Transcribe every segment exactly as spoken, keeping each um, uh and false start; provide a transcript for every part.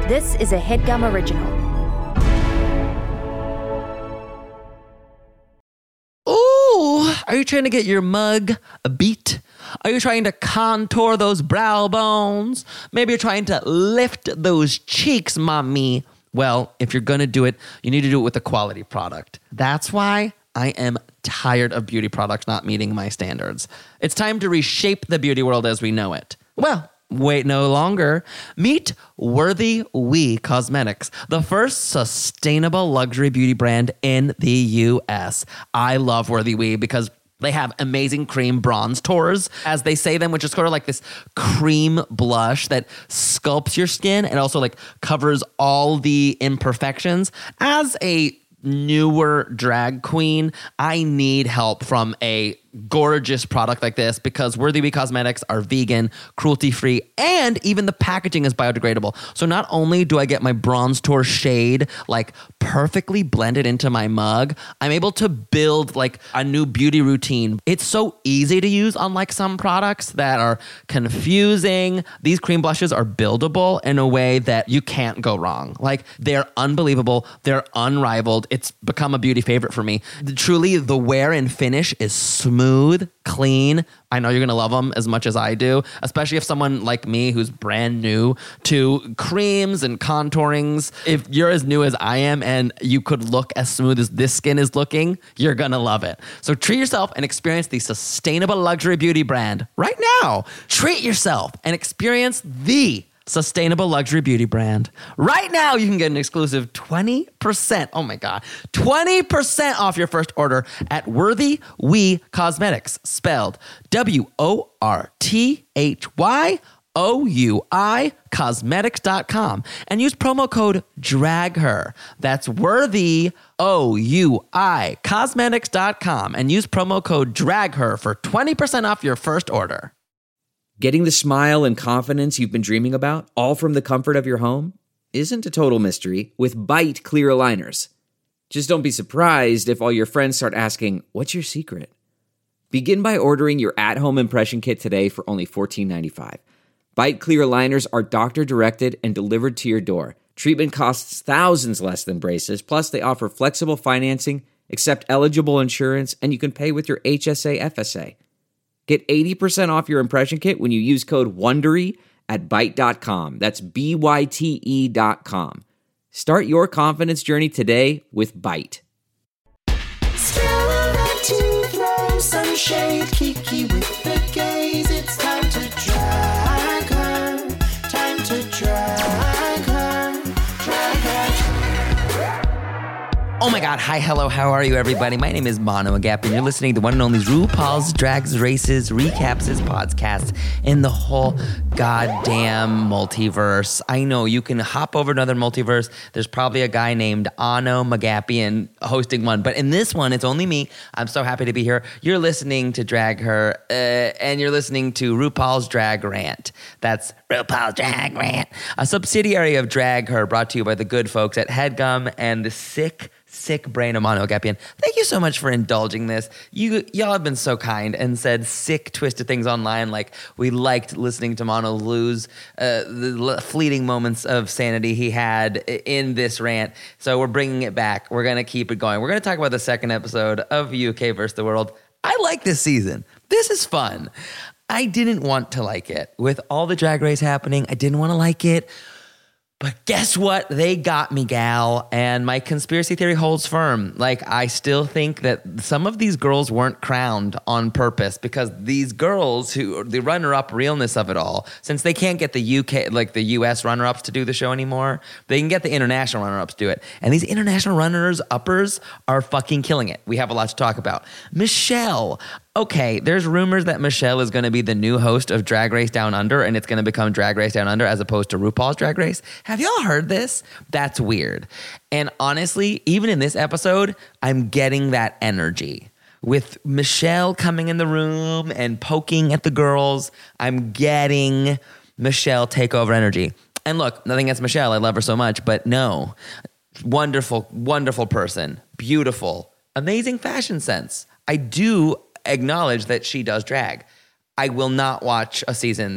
This is a HeadGum original. Ooh, are you trying to get your mug a beat? Are you trying to contour those brow bones? Maybe you're trying to lift those cheeks, mommy. Well, if you're going to do it, you need to do it with a quality product. That's why I am tired of beauty products not meeting my standards. It's time to reshape the beauty world as we know it. Well, wait no longer. Meet Worthy We Cosmetics, the first sustainable luxury beauty brand in the U S. I love Worthy We because they have amazing cream bronze tours, as they say them, which is sort of like this cream blush that sculpts your skin and also like covers all the imperfections. As a newer drag queen, I need help from a gorgeous product like this because Worthy We Cosmetics are vegan, cruelty-free, and even the packaging is biodegradable. So not only do I get my bronze tour shade like perfectly blended into my mug, I'm able to build like a new beauty routine. It's so easy to use, unlike some products that are confusing. These cream blushes are buildable in a way that you can't go wrong. Like, they're unbelievable. They're unrivaled. It's become a beauty favorite for me. Truly, the wear and finish is smooth. Smooth, clean. I know you're going to love them as much as I do, especially if someone like me who's brand new to creams and contourings. If you're as new as I am and you could look as smooth as this skin is looking, you're going to love it. So treat yourself and experience the sustainable luxury beauty brand right now. Treat yourself and experience the sustainable luxury beauty brand. Right now, you can get an exclusive twenty percent, oh my God, twenty percent off your first order at Worthy We Cosmetics, spelled W O R T H Y O U I cosmetics dot com, and use promo code DRAGHER. That's Worthy, O U I cosmetics dot com, and use promo code DRAGHER for twenty percent off your first order. Getting the smile and confidence you've been dreaming about, all from the comfort of your home, isn't a total mystery with Byte clear aligners. Just don't be surprised if all your friends start asking, "What's your secret?" Begin by ordering your at-home impression kit today for only fourteen ninety-five. Byte clear aligners are doctor-directed and delivered to your door. Treatment costs thousands less than braces, plus they offer flexible financing, accept eligible insurance, and you can pay with your H S A F S A. Get eighty percent off your impression kit when you use code WONDERY at byte dot com. That's B Y T E dot com. Start your confidence journey today with Byte. Skeleton to throw some shade, Kiki with the gaze. It's time to drag her, time to drag her, drag her. Oh my God, hi, hello, how are you everybody? My name is Mono Agap, and you're listening to one and only RuPaul's Drags Races Recaps his podcast in the whole goddamn multiverse. I know, you can hop over another multiverse. There's probably a guy named Ano Magapian hosting one, but in this one, it's only me. I'm so happy to be here. You're listening to Drag Her, uh, and you're listening to RuPaul's Drag Rant. That's RuPaul's Drag Rant, a subsidiary of Drag Her, brought to you by the good folks at HeadGum and the sick Sick brain of Mono Agapian. Thank you so much for indulging this. You, y'all have been so kind and said sick, twisted things online, like we liked listening to Mono lose uh, the fleeting moments of sanity he had in this rant. So we're bringing it back. We're going to keep it going. We're going to talk about the second episode of U K versus the World. I like this season. This is fun. I didn't want to like it. With all the Drag Race happening, I didn't want to like it. But guess what? They got me, gal. And my conspiracy theory holds firm. Like, I still think that some of these girls weren't crowned on purpose, because these girls who, the runner-up realness of it all, since they can't get the U K, like the U S runner-ups to do the show anymore, they can get the international runner-ups to do it. And these international runners-uppers are fucking killing it. We have a lot to talk about. Michelle. Okay, there's rumors that Michelle is going to be the new host of Drag Race Down Under, and it's going to become Drag Race Down Under as opposed to RuPaul's Drag Race. Have y'all heard this? That's weird. And honestly, even in this episode, I'm getting that energy. With Michelle coming in the room and poking at the girls, I'm getting Michelle takeover energy. And look, nothing against Michelle. I love her so much, but no. Wonderful, wonderful person. Beautiful. Amazing fashion sense. I do acknowledge that she does drag. I will not watch a season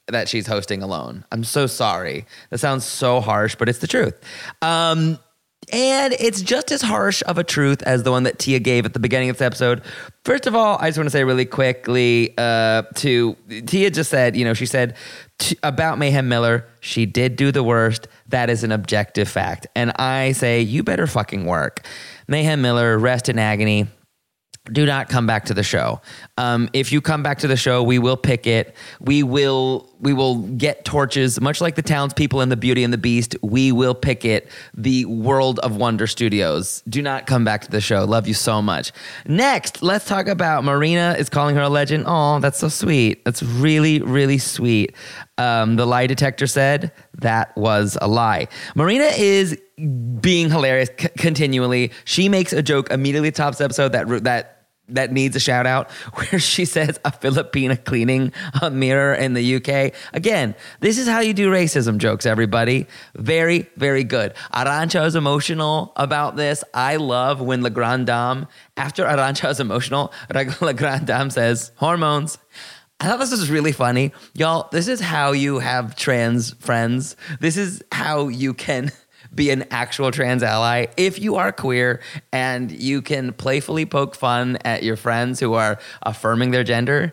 that she's hosting alone. I'm so sorry. That sounds so harsh, but it's the truth. Um, and it's just as harsh of a truth as the one that Tia gave at the beginning of this episode. First of all, I just want to say really quickly uh, to Tia just said, you know, she said t- about Mayhem Miller, she did do the worst. That is an objective fact. And I say, you better fucking work. Mayhem Miller, rest in agony. Do not come back to the show. Um, if you come back to the show, we will pick it. We will we will get torches, much like the townspeople in The Beauty and the Beast. We will pick it. The World of Wonder Studios. Do not come back to the show. Love you so much. Next, let's talk about Marina is calling her a legend. Oh, that's so sweet. That's really, really sweet. Um, the lie detector said that was a lie. Marina is being hilarious c- continually. She makes a joke immediately tops the episode that that that needs a shout out, where she says a Filipina cleaning a mirror in the U K. Again, this is how you do racism jokes, everybody. Very, very good. Arantxa is emotional about this. I love when La Grande Dame, after Arantxa is emotional, La Grande Dame says, hormones. I thought this was really funny. Y'all, this is how you have trans friends. This is how you can be an actual trans ally. If you are queer and you can playfully poke fun at your friends who are affirming their gender,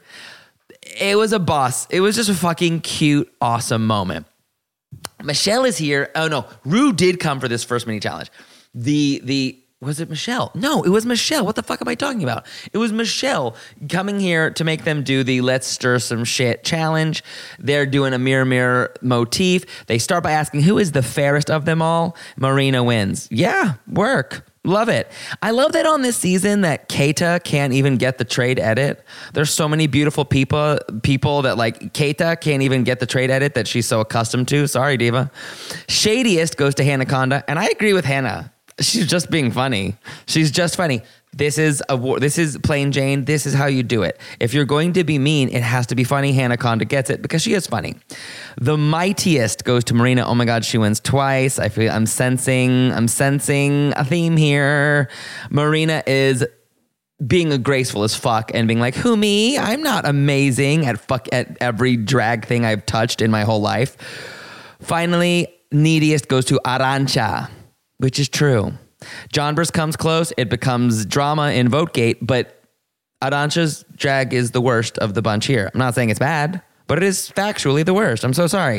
it was a boss. It was just a fucking cute, awesome moment. Michelle is here. Oh no, Rue did come for this first mini challenge. The, the, Was it Michelle? No, it was Michelle. What the fuck am I talking about? It was Michelle coming here to make them do the Let's Stir Some Shit challenge. They're doing a mirror mirror motif. They start by asking, who is the fairest of them all? Marina wins. Yeah, work. Love it. I love that on this season that Keita can't even get the trade edit. There's so many beautiful people people that like Keita can't even get the trade edit that she's so accustomed to. Sorry, Diva. Shadiest goes to Hanaconda, and I agree with Hannah. She's just being funny. She's just funny. This is a war. This is plain Jane. This is how you do it. If you're going to be mean, it has to be funny. Hanaconda gets it because she is funny. The mightiest goes to Marina. Oh my God, she wins twice. I feel I'm sensing, I'm sensing a theme here. Marina is being a graceful as fuck and being like, who me? I'm not amazing at fuck at every drag thing I've touched in my whole life. Finally, neediest goes to Arantxa, which is true. Jonbers comes close. It becomes drama in Votegate, but Arantxa's drag is the worst of the bunch here. I'm not saying it's bad, but it is factually the worst. I'm so sorry.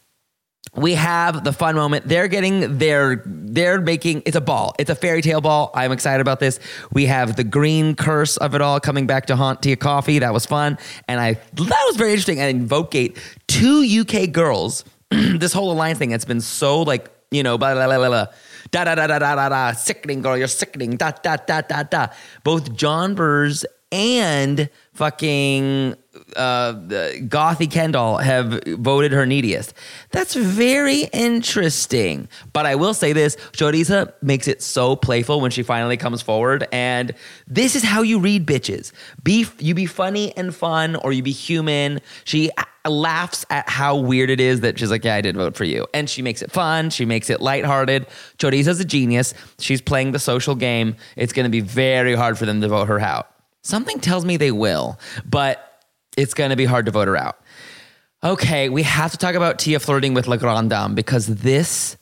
We have the fun moment. They're getting their, they're making, it's a ball. It's a fairy tale ball. I'm excited about this. We have the green curse of it all coming back to haunt Tia Coffee. That was fun. And I, that was very interesting. And in Votegate, two U K girls, this whole alliance thing that's been so like, you know, blah, blah, blah, blah, blah. Da da da da da da da. Sickening, girl. You're sickening. Da da da da da. Both Jonbers and fucking uh, Gothy Kendall have voted her neediest. That's very interesting. But I will say this: Choriza makes it so playful when she finally comes forward, and this is how you read bitches. Be you be funny and fun, or you be human. She laughs at how weird it is that she's like, yeah, I did vote for you. And she makes it fun. She makes it lighthearted. Choriza's a genius. She's playing the social game. It's going to be very hard for them to vote her out. Something tells me they will, but it's going to be hard to vote her out. Okay, we have to talk about Tia flirting with La Grande Dame because this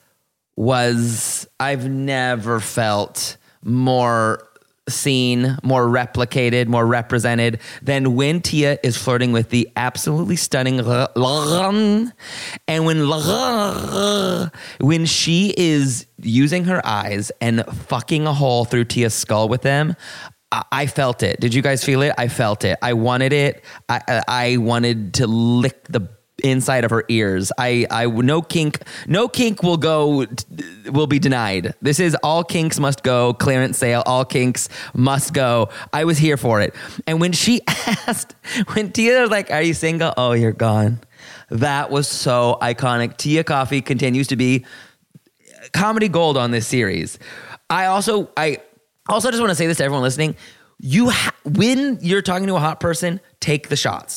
was, I've never felt more seen, more replicated, more represented than when Tia is flirting with the absolutely stunning La Grande. And when La when she is using her eyes and fucking a hole through Tia's skull with them, I felt it. Did you guys feel it? I felt it. I wanted it. I I wanted to lick the inside of her ears. I I no kink no kink will go will be denied. This is all kinks must go. Clearance sale. All kinks must go. I was here for it. And when she asked, when Tia was like, "Are you single?" Oh, you're gone. That was so iconic. Tia Coffee continues to be comedy gold on this series. I also I. Also, just want to say this to everyone listening. You ha- when you're talking to a hot person, take the shots.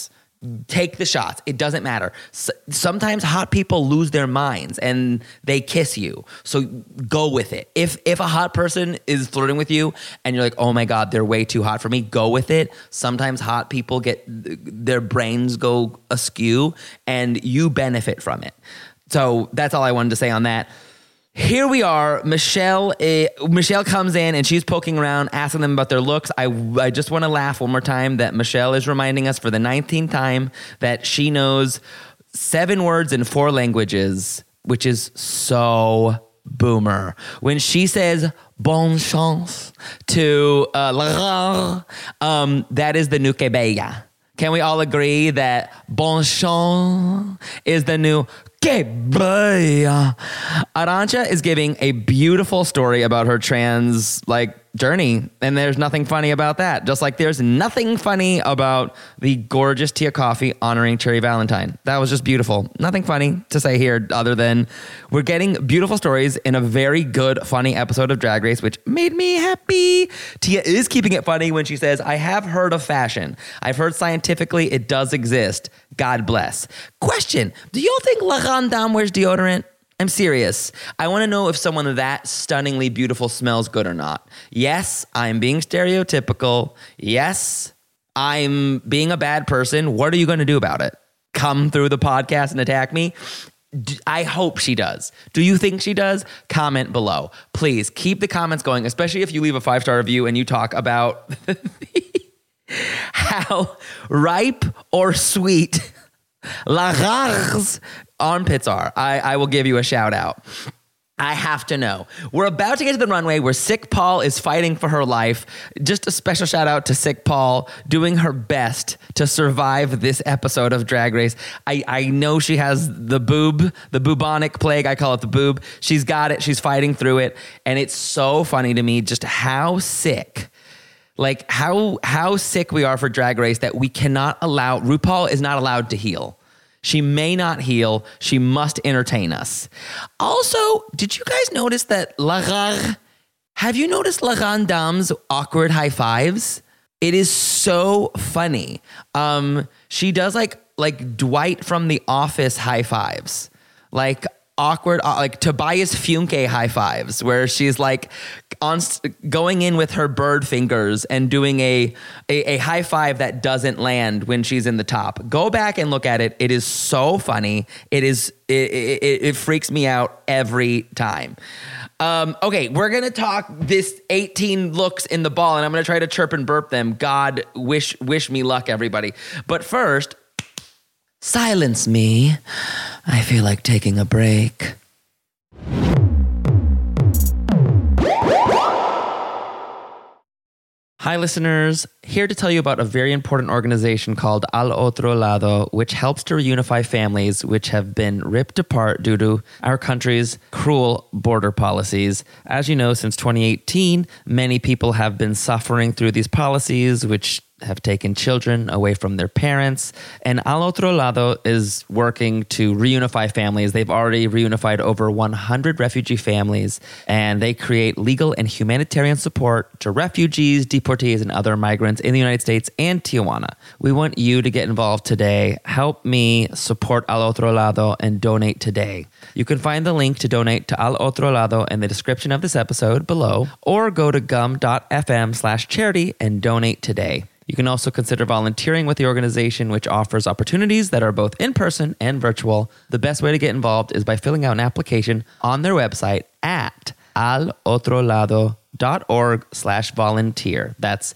Take the shots. It doesn't matter. S- sometimes hot people lose their minds and they kiss you. So go with it. If if a hot person is flirting with you and you're like, oh my God, they're way too hot for me, go with it. Sometimes hot people get, their brains go askew and you benefit from it. So that's all I wanted to say on that. Here we are. Michelle uh, Michelle comes in and she's poking around, asking them about their looks. I, I just want to laugh one more time that Michelle is reminding us for the nineteenth time that she knows seven words in four languages, which is so boomer. When she says bonne chance to uh, Laurent, um, that is the new que bella. Can we all agree that bonne chance is the new que bella? Arantxa is giving a beautiful story about her trans like journey, and there's nothing funny about that. Just like there's nothing funny about the gorgeous Tia Coffee honoring Cherry Valentine. That was just beautiful. Nothing funny to say here other than we're getting beautiful stories in a very good, funny episode of Drag Race, which made me happy. Tia is keeping it funny when she says, I have heard of fashion. I've heard scientifically it does exist. God bless. Question, do you all think La Grande Dame wears deodorant? I'm serious. I want to know if someone that stunningly beautiful smells good or not. Yes, I'm being stereotypical. Yes, I'm being a bad person. What are you going to do about it? Come through the podcast and attack me? I hope she does. Do you think she does? Comment below. Please keep the comments going, especially if you leave a five-star review and you talk about how ripe or sweet La Garde's armpits are. I, I will give you a shout out. I have to know. We're about to get to the runway where Sick Paul is fighting for her life. Just a special shout out to Sick Paul doing her best to survive this episode of Drag Race. I, I know she has the boob, the bubonic plague. I call it the boob. She's got it. She's fighting through it. And it's so funny to me just how sick Like how how sick we are for Drag Race that we cannot allow, RuPaul is not allowed to heal. She may not heal. She must entertain us. Also, did you guys notice that La Grande, have you noticed La Grande Dame's awkward high fives? It is so funny. Um, she does like like Dwight from The Office high fives. Like awkward, like Tobias Funke high fives, where she's like on going in with her bird fingers and doing a, a a high five that doesn't land when she's in the top. Go back and look at it. It is so funny. It is it it, it freaks me out every time. Um, okay, we're gonna talk this eighteen looks in the ball, and I'm gonna try to chirp and burp them. God wish wish me luck, everybody. But first, silence me. I feel like taking a break. Hi, listeners. Here to tell you about a very important organization called Al Otro Lado, which helps to reunify families which have been ripped apart due to our country's cruel border policies. As you know, since twenty eighteen, many people have been suffering through these policies, which have taken children away from their parents. And Al Otro Lado is working to reunify families. They've already reunified over one hundred refugee families, and they create legal and humanitarian support to refugees, deportees, and other migrants in the United States and Tijuana. We want you to get involved today. Help me support Al Otro Lado and donate today. You can find the link to donate to Al Otro Lado in the description of this episode below, or go to gum.fm slash charity and donate today. You can also consider volunteering with the organization, which offers opportunities that are both in-person and virtual. The best way to get involved is by filling out an application on their website at alotrolado.org slash volunteer. That's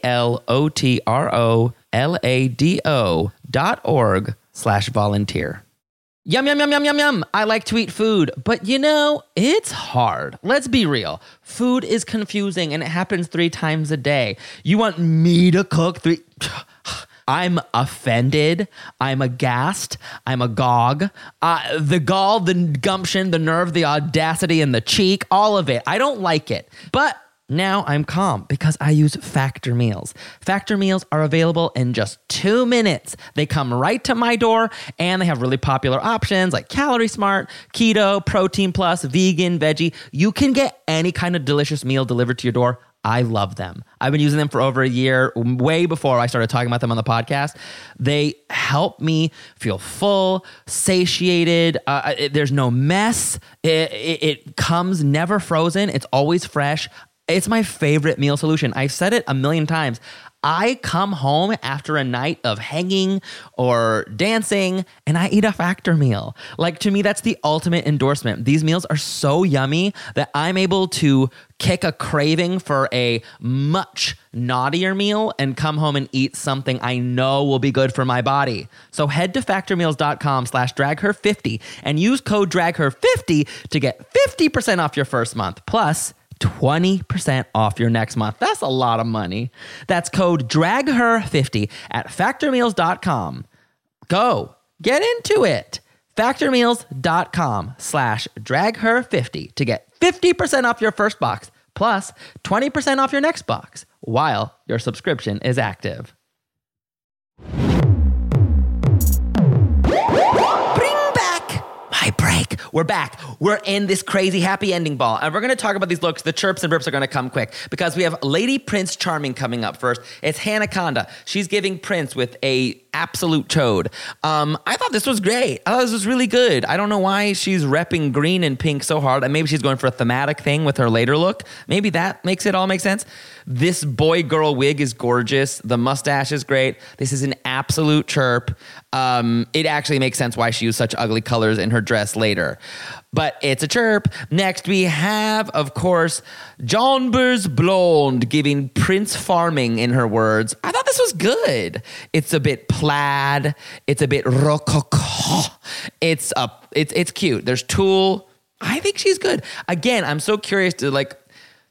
A-L-O-T-R-O-L-A-D-O dot org slash volunteer. Yum, yum, yum, yum, yum, yum. I like to eat food, but you know, it's hard. Let's be real. Food is confusing and it happens three times a day. You want me to cook three? I'm offended. I'm aghast. I'm agog. Uh, the gall, the gumption, the nerve, the audacity, and the cheek, all of it. I don't like it. But now I'm calm because I use Factor meals. Factor meals are available in just two minutes. They come right to my door, and they have really popular options like Calorie Smart, Keto, Protein Plus, Vegan, Veggie. You can get any kind of delicious meal delivered to your door. I love them. I've been using them for over a year, way before I started talking about them on the podcast. They help me feel full, satiated. Uh, it, there's no mess. It, it, it comes never frozen. It's always fresh. It's my favorite meal solution. I've said it a million times. I come home after a night of hanging or dancing and I eat a Factor meal. Like, to me, that's the ultimate endorsement. These meals are so yummy that I'm able to kick a craving for a much naughtier meal and come home and eat something I know will be good for my body. So head to factormeals.com slash dragher50 and use code dragher fifty to get fifty percent off your first month. Plus, twenty percent off your next month. That's a lot of money. That's code dragher fifty at factormeals dot com. Go, get into it. factormeals.com slash dragher50 to get fifty percent off your first box plus twenty percent off your next box while your subscription is active. Break. We're back. We're in this crazy happy ending ball. And we're going to talk about these looks. The chirps and burps are going to come quick because we have Lady Prince Charming coming up first. It's Hanaconda. She's giving Prince with a absolute chode. Um, I thought this was great. I thought this was really good. I don't know why she's repping green and pink so hard. And maybe she's going for a thematic thing with her later look. Maybe that makes it all make sense. This boy girl wig is gorgeous. The mustache is great. This is an absolute chirp. Um, it actually makes sense why she used such ugly colors in her dress later. But it's a chirp. Next, we have, of course, Jonbers Blonde giving Prince Farming in her words. I thought this was good. It's a bit plaid. It's a bit rococo. It's a, it's it's cute. There's tulle. I think she's good. Again, I'm so curious to like.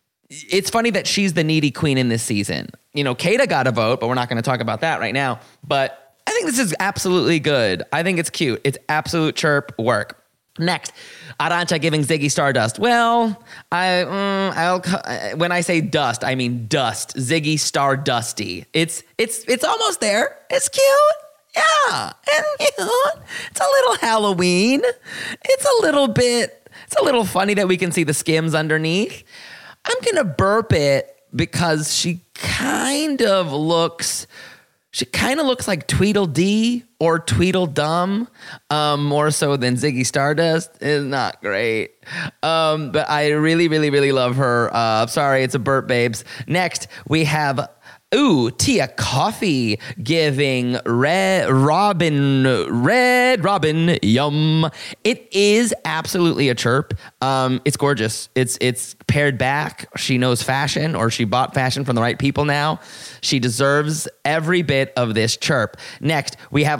It's funny that she's the needy queen in this season. You know, Kata got a vote, but we're not going to talk about that right now. But I think this is absolutely good. I think it's cute. It's absolute chirp work. Next, Arantxa giving Ziggy Stardust. Well, I mm, I'll when I say dust, I mean dust. Ziggy Stardusty. It's it's it's almost there. It's cute. Yeah, and you know, it's a little Halloween. It's a little bit. It's a little funny that we can see the skims underneath. I'm gonna burp it because she kind of looks. She kind of looks like Tweedledee or Tweedledum, um, more so than Ziggy Stardust. Is not great. Um, but I really, really, really love her. Uh, sorry, it's a burp, babes. Next, we have... Ooh, Tia Coffee giving Red Robin, Red Robin, yum. It is absolutely a chirp. Um, it's gorgeous. It's it's pared back. She knows fashion, or she bought fashion from the right people now. She deserves every bit of this chirp. Next, we have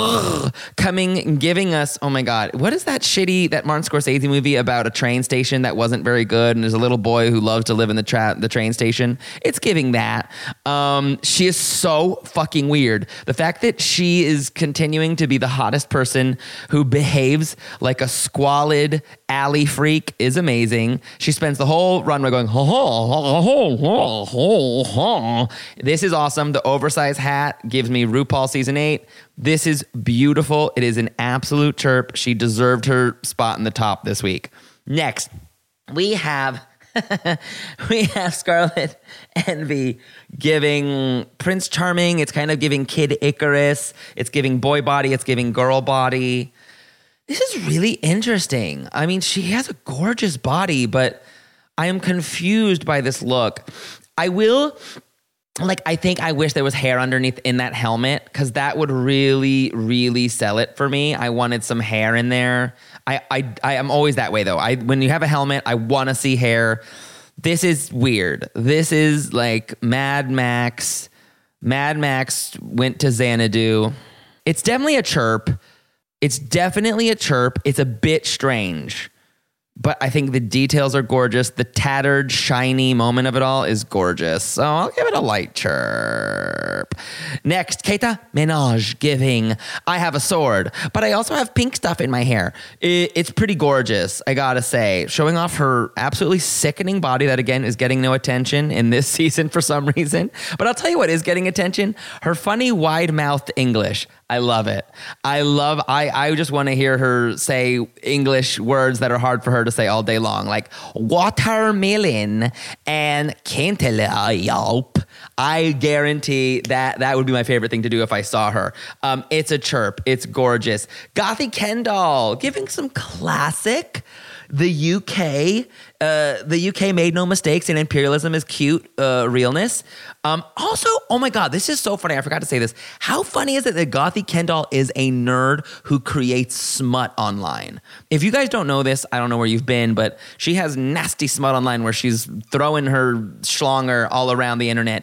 La coming and giving us, oh my God, what is that shitty, that Martin Scorsese movie about a train station that wasn't very good, and there's a little boy who loves to live in the, tra- the train station? It's giving that. Um, she is so fucking weird. The fact that she is continuing to be the hottest person who behaves like a squalid alley freak is amazing. She spends the whole runway going, ho, ho, ho, ho, ho, ho, ho. This is awesome. The oversized hat gives me RuPaul season eight. This is beautiful. It is an absolute chirp. She deserved her spot in the top this week. Next, we have... we have Scarlet Envy giving Prince Charming. It's kind of giving Kid Icarus. It's giving boy body. It's giving girl body. This is really interesting. I mean, she has a gorgeous body, but I am confused by this look. I will... Like, I think I wish there was hair underneath in that helmet, because that would really, really sell it for me. I wanted some hair in there. I, I, I am always that way, though. I when you have a helmet, I want to see hair. This is weird. This is like Mad Max. Mad Max went to Xanadu. It's definitely a chirp. It's definitely a chirp. It's a bit strange. But I think the details are gorgeous. The tattered, shiny moment of it all is gorgeous. So I'll give it a light chirp. Next, Kata Minaj giving, I have a sword, but I also have pink stuff in my hair. It's pretty gorgeous, I gotta say. Showing off her absolutely sickening body that, again, is getting no attention in this season for some reason. But I'll tell you what is getting attention. Her funny, wide-mouthed English. I love it. I love, I, I just want to hear her say English words that are hard for her to say all day long, like watermelon and cantaloupe. I guarantee that that would be my favorite thing to do if I saw her. Um, it's a chirp. It's gorgeous. Gothy Kendall, giving some classic. The U K, uh, the U K made no mistakes, and imperialism is cute uh, realness. Um, also, oh my God, this is so funny. I forgot to say this. How funny is it that Gothy Kendall is a nerd who creates smut online? If you guys don't know this, I don't know where you've been, but she has nasty smut online where she's throwing her schlonger all around the internet.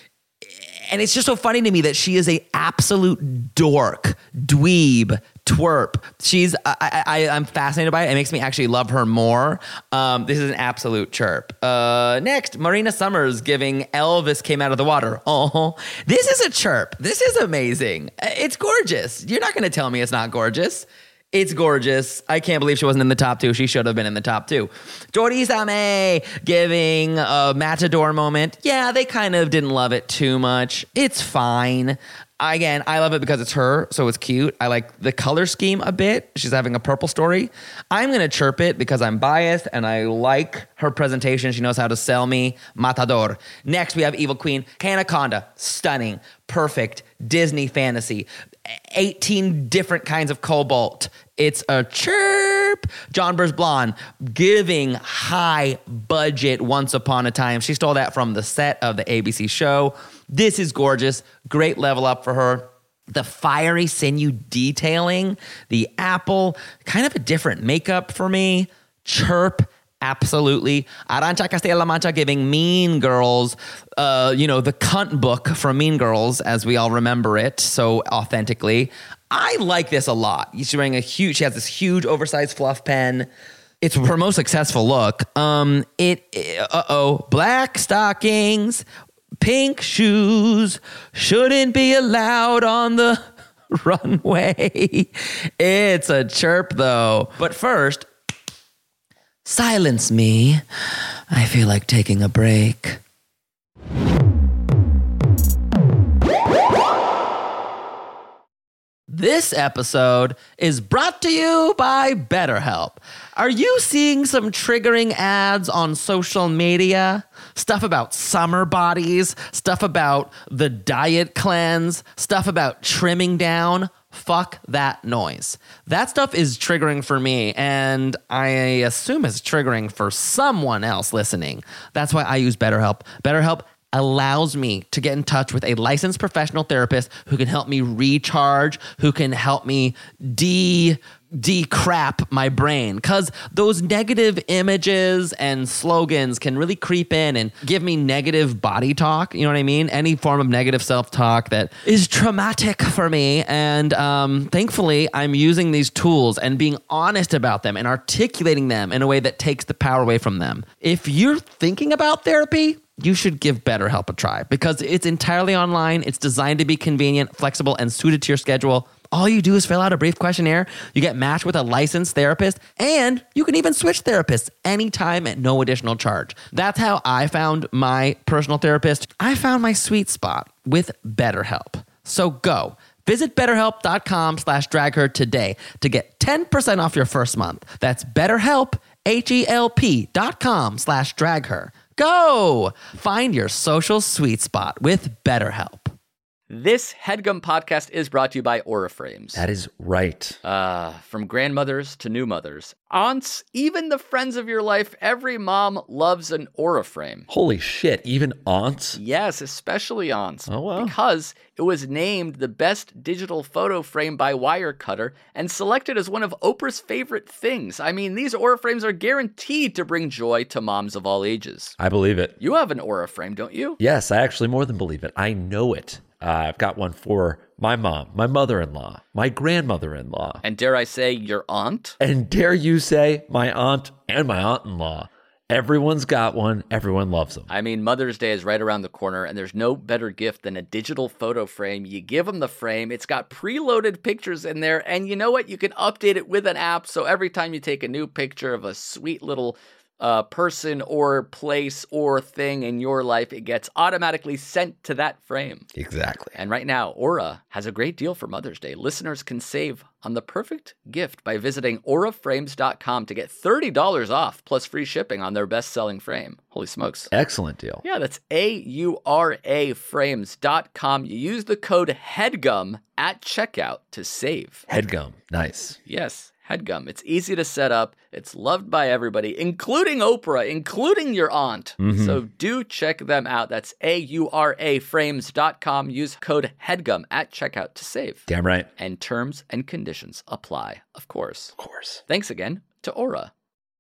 And it's just so funny to me that she is a absolute dork, dweeb, twerp. She's, I, I, I'm fascinated by it. It makes me actually love her more. Um, this is an absolute chirp. Uh, next, Marina Summers giving Elvis Came Out of the Water. Oh, this is a chirp. This is amazing. It's gorgeous. You're not going to tell me it's not gorgeous. It's gorgeous. I can't believe she wasn't in the top two. She should have been in the top two. Jordi Samé giving a Matador moment. Yeah, they kind of didn't love it too much. It's fine. Again, I love it because it's her, so it's cute. I like the color scheme a bit. She's having a purple story. I'm going to chirp it because I'm biased and I like her presentation. She knows how to sell me. Matador. Next, we have Evil Queen. Anaconda. Stunning. Perfect. Disney fantasy. eighteen different kinds of cobalt. It's a chirp. John Blonde giving high budget Once Upon a Time. She stole that from the set of the A B C show. This is gorgeous. Great level up for her. The fiery sinew detailing, the apple, kind of a different makeup for me. Chirp. Absolutely. Arantxa Castella-La Mancha giving Mean Girls, uh, you know, the cunt book from Mean Girls, as we all remember it so authentically. I like this a lot. She's wearing a huge, she has this huge oversized fluff pen. It's her most successful look. Um, it, it uh-oh, black stockings, pink shoes, shouldn't be allowed on the runway. It's a chirp though. But first, silence me. I feel like taking a break. This episode is brought to you by BetterHelp. Are you seeing some triggering ads on social media? Stuff about summer bodies, stuff about the diet cleanse, stuff about trimming down. Fuck that noise. That stuff is triggering for me, and I assume it's triggering for someone else listening. That's why I use BetterHelp. BetterHelp allows me to get in touch with a licensed professional therapist who can help me recharge, who can help me de de-crap my brain, because those negative images and slogans can really creep in and give me negative body talk. You know what I mean? Any form of negative self-talk that is traumatic for me. And um, thankfully, I'm using these tools and being honest about them and articulating them in a way that takes the power away from them. If you're thinking about therapy, you should give BetterHelp a try because it's entirely online. It's designed to be convenient, flexible, and suited to your schedule. All you do is fill out a brief questionnaire, you get matched with a licensed therapist, and you can even switch therapists anytime at no additional charge. That's how I found my personal therapist. I found my sweet spot with BetterHelp. So go. Visit betterhelp.com slash dragher today to get ten percent off your first month. That's BetterHelp, H-E-L-P dot com slash dragher. Go! Find your social sweet spot with BetterHelp. This HeadGum podcast is brought to you by Auraframes. That is right. Uh, from grandmothers to new mothers, aunts, even the friends of your life, every mom loves an Auraframe. Holy shit, even aunts? Yes, especially aunts. Oh, wow. Because it was named the best digital photo frame by Wirecutter and selected as one of Oprah's favorite things. I mean, these Auraframes are guaranteed to bring joy to moms of all ages. I believe it. You have an Auraframe, don't you? Yes, I actually more than believe it. I know it. Uh, I've got one for my mom, my mother-in-law, my grandmother-in-law. And dare I say, your aunt? And dare you say, my aunt and my aunt-in-law. Everyone's got one. Everyone loves them. I mean, Mother's Day is right around the corner, and there's no better gift than a digital photo frame. You give them the frame. It's got preloaded pictures in there, and you know what? You can update it with an app, so every time you take a new picture of a sweet little uh, person or place or thing in your life, it gets automatically sent to that frame. Exactly. And right now, Aura has a great deal for Mother's Day. Listeners can save on the perfect gift by visiting aura frames dot com to get thirty dollars off plus free shipping on their best-selling frame. Holy smokes. Excellent deal. Yeah, that's A U R A frames dot com. You use the code HEADGUM at checkout to save. Headgum. Nice. Yes, HEADGUM. It's easy to set up. It's loved by everybody, including Oprah, including your aunt. Mm-hmm. So do check them out. That's A U R A frames dot com. Use code HEADGUM at checkout to save. Damn right. And terms and conditions apply, of course. Of course. Thanks again to Aura.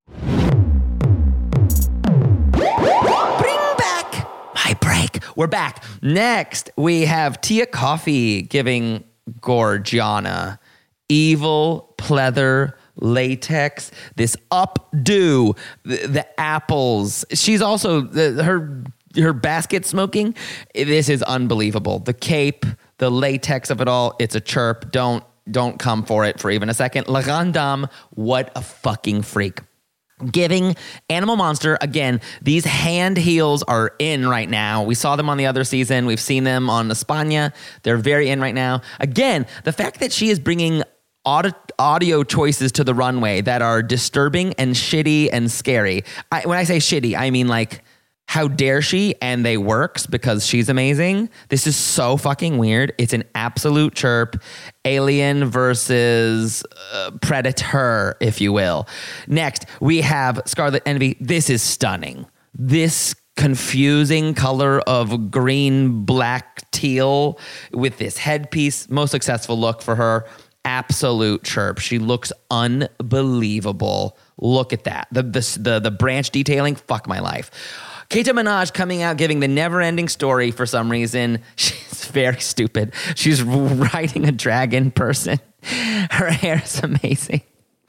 Bring back my break. We're back. Next, we have Tia Coffee giving Gorgiana evil pleather latex, this updo, the, the apples. She's also, the, her her basket smoking. This is unbelievable. The cape, the latex of it all, it's a chirp. Don't, don't come for it for even a second. La Grande Dame, what a fucking freak. Giving Animal Monster, again, these hand heels are in right now. We saw them on the other season. We've seen them on España. They're very in right now. Again, the fact that she is bringing audio, audio choices to the runway that are disturbing and shitty and scary. I, when I say shitty, I mean like, how dare she? And they works because she's amazing. This is so fucking weird. It's an absolute chirp. Alien versus uh, Predator, if you will. Next, we have Scarlet Envy. This is stunning. This confusing color of green, black, teal with this headpiece. Most successful look for her. Absolute chirp. She looks unbelievable. Look at that. The, the, the, the branch detailing, fuck my life. Keita Minaj coming out giving the never-ending story for some reason. She's very stupid. She's riding a dragon person. Her hair is amazing.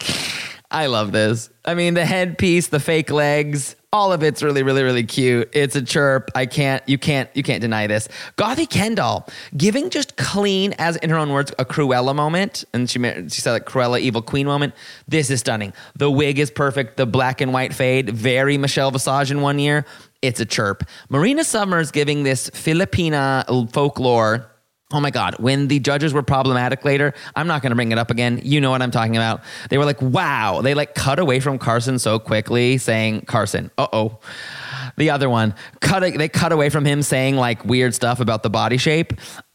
I love this. I mean, the headpiece, the fake legs, all of it's really, really, really cute. It's a chirp. I can't, you can't, you can't deny this. Gothy Kendall giving just clean, as in her own words, a Cruella moment. And she she said like Cruella evil queen moment. This is stunning. The wig is perfect. The black and white fade, very Michelle Visage in one year. It's a chirp. Marina Summers giving this Filipina folklore. Oh my God, when the judges were problematic later, I'm not going to bring it up again. You know what I'm talking about. They were like, wow. They like cut away from Carson so quickly saying, Carson, uh-oh. The other one, cut. they cut away from him saying like weird stuff about the body shape.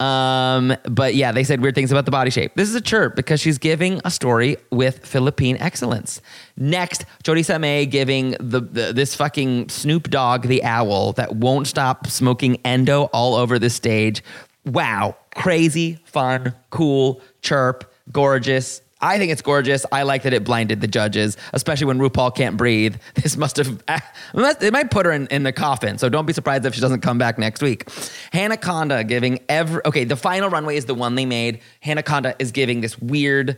Um, but yeah, they said weird things about the body shape. This is a chirp because she's giving a story with Philippine excellence. Next, Choriza May giving the, the this fucking Snoop Dogg, the owl, that won't stop smoking endo all over the stage. Wow. Crazy, fun, cool, chirp, gorgeous. I think it's gorgeous. I like that it blinded the judges, especially when RuPaul can't breathe. This must have, it might put her in, in the coffin. So don't be surprised if she doesn't come back next week. Hanaconda giving every, okay, the final runway is the one they made. Hanaconda is giving this weird,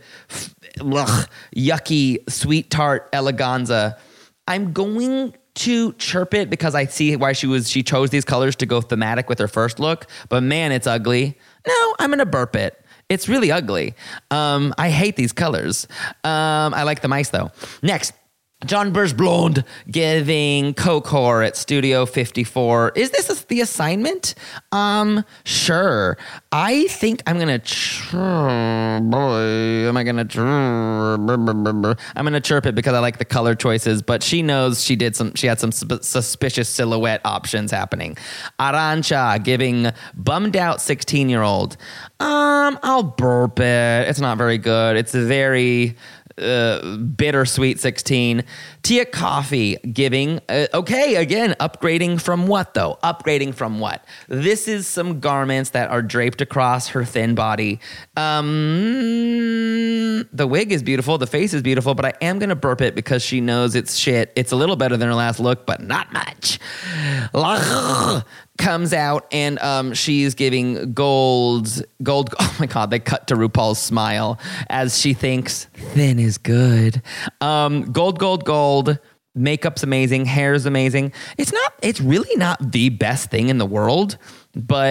ugh, yucky, sweet tart eleganza. I'm going to chirp it because I see why she was, she chose these colors to go thematic with her first look, but man, it's ugly. No, I'm going to burp it. It's really ugly. Um, I hate these colors. Um, I like the mice though. Next, John Burge Blonde giving Cocor at Studio fifty-four. Is this a, the assignment? Um, sure. I think I'm gonna chirp. Boy, am I gonna chirp? I'm gonna chirp it because I like the color choices. But she knows she did some. She had some sp- suspicious silhouette options happening. Arancha giving bummed out sixteen year old. Um, I'll burp it. It's not very good. It's very. Uh, bittersweet sixteen. Tia Coffee giving, uh, okay, again, upgrading from what though? Upgrading from what? This is some garments that are draped across her thin body. Um, the wig is beautiful. The face is beautiful, but I am going to burp it because she knows it's shit. It's a little better than her last look, but not much. Comes out and um, she's giving gold, gold. Oh my God, they cut to RuPaul's smile as she thinks thin is good. Um, gold, gold, gold. Makeup's amazing. Hair's amazing. It's not, it's really not the best thing in the world, but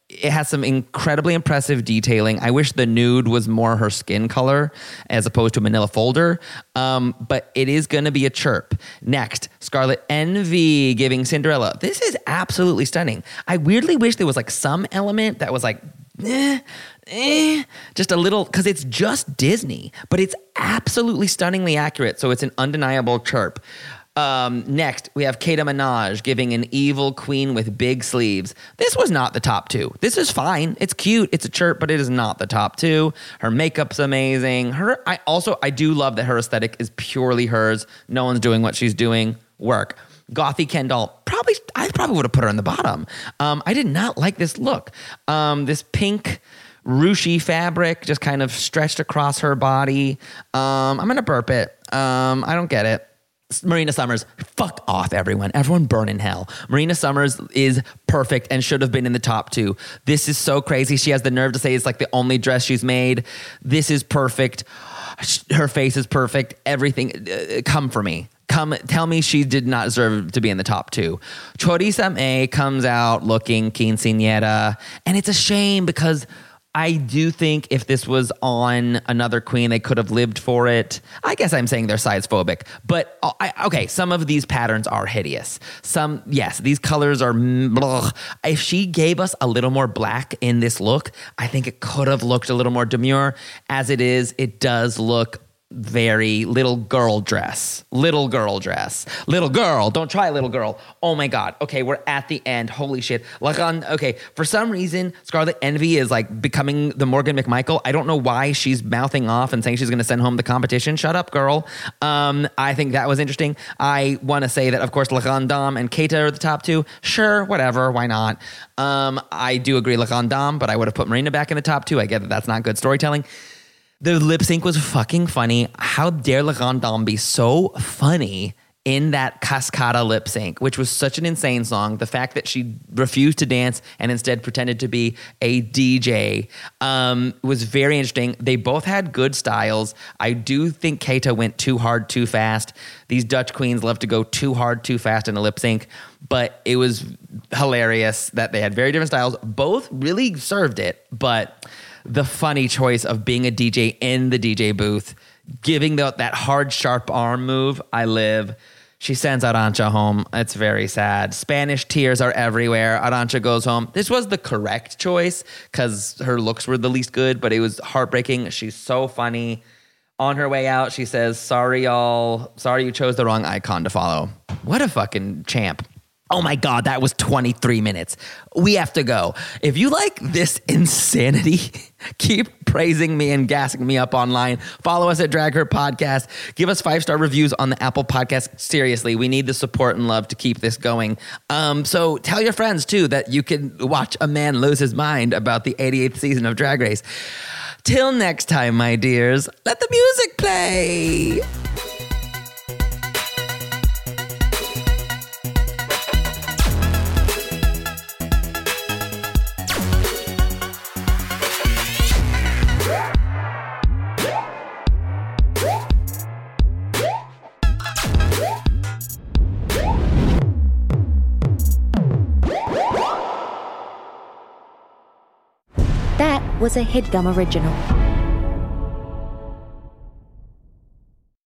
it has some incredibly impressive detailing. I wish the nude was more her skin color as opposed to Manila Folder. Um, but it is going to be a chirp. Next, Scarlet Envy giving Cinderella. This is absolutely stunning. I weirdly wish there was like some element that was like, eh, eh, just a little, because it's just Disney, but it's absolutely stunningly accurate. So it's an undeniable chirp. Um, next, we have Kata Minaj giving an evil queen with big sleeves. This was not the top two. This is fine. It's cute. It's a chirp, but it is not the top two. Her makeup's amazing. Her, I also, I do love that her aesthetic is purely hers. No one's doing what she's doing. Work. Gothy Kendall, probably, I probably would have put her in the bottom. Um, I did not like this look. Um, this pink ruchy fabric just kind of stretched across her body. Um, I'm going to burp it. Um, I don't get it. Marina Summers, fuck off, everyone. Everyone burn in hell. Marina Summers is perfect and should have been in the top two. This is so crazy. She has the nerve to say it's like the only dress she's made. This is perfect. Her face is perfect. Everything. Uh, come for me. Come, tell me she did not deserve to be in the top two. Choriza May comes out looking quinceañera, and it's a shame because I do think if this was on another queen, they could have lived for it. I guess I'm saying they're size phobic, but I, okay, some of these patterns are hideous. Some, yes, these colors are, ugh. If she gave us a little more black in this look, I think it could have looked a little more demure. As it is, it does look very little girl dress. Little girl dress. Little girl. Don't try little girl. Oh my God. Okay, we're at the end. Holy shit. Like on, okay, for some reason, Scarlet Envy is like becoming the Morgan McMichael. I don't know why she's mouthing off and saying she's going to send home the competition. Shut up, girl. Um, I think that was interesting. I want to say that, of course, Lacan Dam and Kata are the top two. Sure, whatever. Why not? Um, I do agree Lacan Dam, but I would have put Marina back in the top two. I get that that's not good storytelling. The lip sync was fucking funny. How dare Lacan Dam be so funny in that Cascada lip sync, which was such an insane song. The fact that she refused to dance and instead pretended to be a D J um, was very interesting. They both had good styles. I do think Kata went too hard, too fast. These Dutch queens love to go too hard, too fast in a lip sync, but it was hilarious that they had very different styles. Both really served it, but the funny choice of being a D J in the D J booth, giving the, that hard, sharp arm move, I live. She sends Arantxa home. It's very sad. Spanish tears are everywhere. Arantxa goes home. This was the correct choice because her looks were the least good, but it was heartbreaking. She's so funny. On her way out, she says, sorry, y'all. Sorry you chose the wrong icon to follow. What a fucking champ. Oh my God, that was twenty-three minutes. We have to go. If you like this insanity, keep praising me and gassing me up online. Follow us at Drag Her Podcast. Give us five-star reviews on the Apple Podcast. Seriously, we need the support and love to keep this going. Um, so tell your friends, too, that you can watch a man lose his mind about the eighty-eighth season of Drag Race. Till next time, my dears, let the music play. That was a HeadGum original.